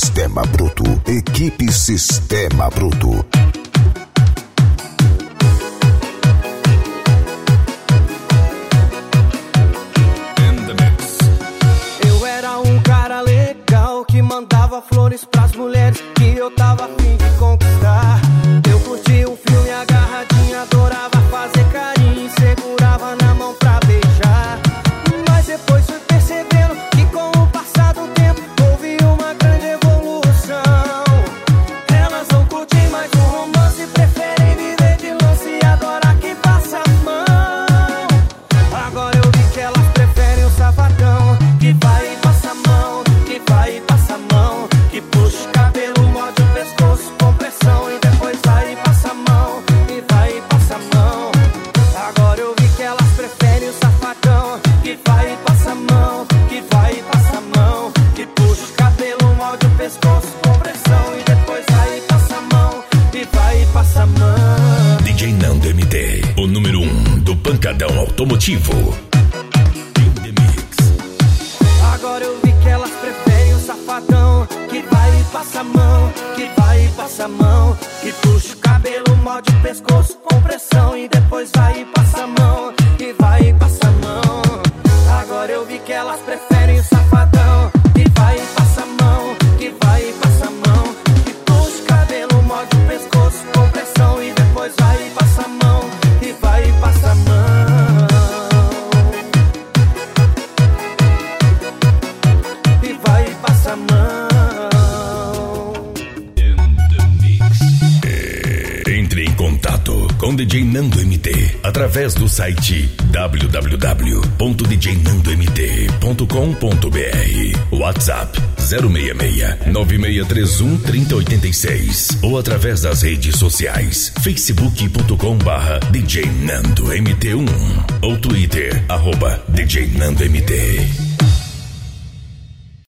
Sistema Bruto. Equipe Sistema Bruto. Eu era um cara legal que mandava flores pras mulheres que eu tava a fim de conquistar. Eu curtia um filme agarradinho, adorava fazer carinho e segurava na mão pra beijar. Mas depois fui percebendo que com o passar do tempo houve uma grande evolução. Elas não curtem mais o romance, preferem viver de lance e adorar quem passa a mão. Agora eu vi que elas preferem o safadão que vai e passa a mão, que vai e passa a mão, que puxa o cabelo, morde o pescoço com pressão e depois vai e passa a mão, e vai e passa a mão. Agora eu vi que elas preferem o safadão que vai e passa a mão, que vai e passa a mão, que puxa o cabelo, morde o pescoço com pressão e depois vai e passa a mão, e vai e passa a mão. DJ Nando MT, o número 1 do pancadão automotivo. Agora eu vi que elas preferem o safadão que vai e passa a mão, que vai e passa a mão, que puxa o cabelo, morde o pescoço com pressão e depois vai e passa a mão, que vai e passa a mão. Agora eu vi que elas preferem o safadão que vai e passa a mão, que vai e passa a mão, que puxa o cabelo, morde o pescoço com pressão e depois vai e passa a mão, que vai e passa a mão. Passa a mão. Entre em contato com DJ Nando MT através do site www.djnandomt.com.br, WhatsApp 066-9631-3086 ou através das redes sociais facebook.com/DJ Nando MT1 ou Twitter @DJ Nando MT.